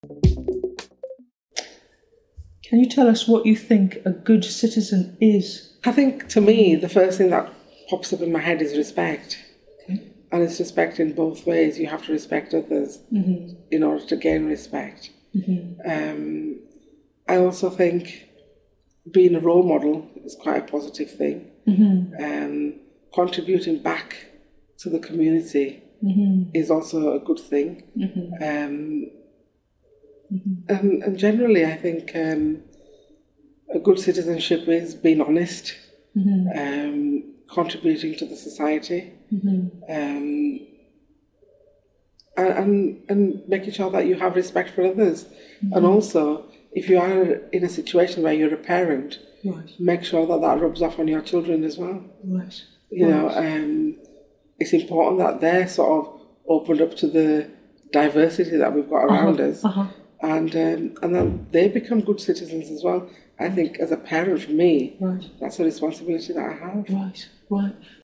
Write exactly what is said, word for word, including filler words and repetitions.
Can you tell us what you think a good citizen is? I think, to me, the first thing that pops up in my head is respect. Okay. And it's respect in both ways. You have to respect others Mm-hmm. in order to gain respect. Mm-hmm. Um, I also think being a role model is quite a positive thing. Mm-hmm. Um, contributing back to the community Mm-hmm. is also a good thing. Mm-hmm. Um, Mm-hmm. and, and generally, I think um, a good citizenship is being honest, Mm-hmm. um, contributing to the society, Mm-hmm. um, and, and and making sure that you have respect for others. Mm-hmm. And also, if you are in a situation where you're a parent, Right. make sure that that rubs off on your children as well. Right. You right. know, um, it's important that they're sort of opened up to the diversity that we've got around uh-huh. us. Uh-huh. And um, and then they become good citizens as well. I think as a parent, for me, right. that's a responsibility that I have. Right, right.